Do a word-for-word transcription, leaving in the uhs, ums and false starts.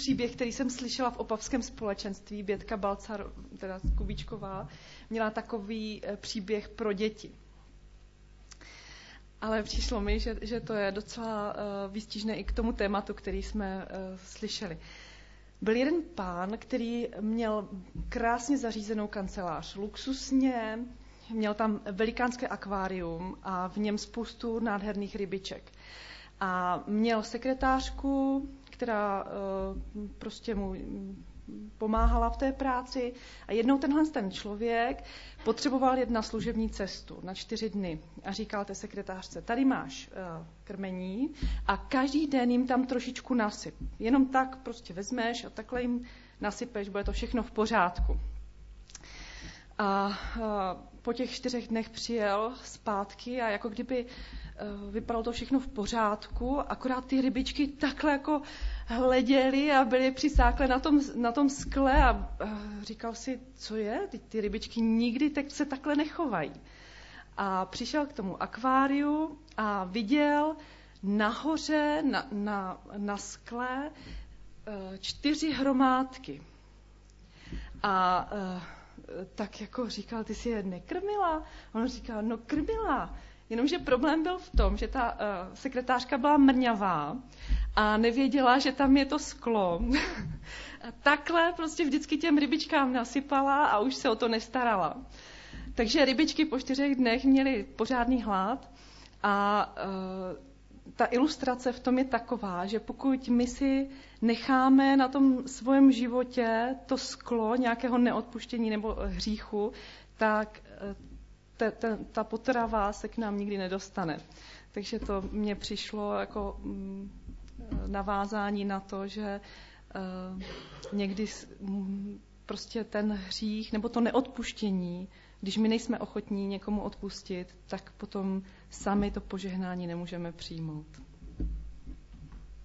příběh, který jsem slyšela v opavském společenství. Bětka Balcar, teda Kubíčková, měla takový příběh pro děti. Ale přišlo mi, že, že to je docela uh, výstižné i k tomu tématu, který jsme uh, slyšeli. Byl jeden pán, který měl krásně zařízenou kancelář, luxusně, měl tam velikánské akvárium a v něm spoustu nádherných rybiček. A měl sekretářku, která uh, prostě mu pomáhala v té práci. A jednou tenhle ten člověk potřeboval jet na služební cestu na čtyři dny. A říkal té sekretářce, tady máš uh, krmení a každý den jim tam trošičku nasyp. Jenom tak prostě vezmeš a takhle jim nasypeš, bude to všechno v pořádku. A uh, po těch čtyřech dnech přijel zpátky a jako kdyby uh, vypadalo to všechno v pořádku, akorát ty rybičky takhle jako hleděly a byly přisáklé na tom, na tom skle a uh, říkal si, co je, ty, ty rybičky nikdy tak se takhle nechovají. A přišel k tomu akváriu a viděl nahoře na, na, na skle uh, čtyři hromádky. A uh, tak jako říkal, ty jsi je nekrmila? On říkal, no krmila. Jenomže problém byl v tom, že ta uh, sekretářka byla mrňavá a nevěděla, že tam je to sklo. A takhle prostě vždycky těm rybičkám nasypala a už se o to nestarala. Takže rybičky po čtyřech dnech měly pořádný hlad a uh, ta ilustrace v tom je taková, že pokud my si necháme na tom svém životě to sklo nějakého neodpuštění nebo hříchu, tak ta, ta, ta potrava se k nám nikdy nedostane. Takže to mně přišlo jako navázání na to, že někdy prostě ten hřích nebo to neodpuštění, když my nejsme ochotní někomu odpustit, tak potom sami to požehnání nemůžeme přijmout.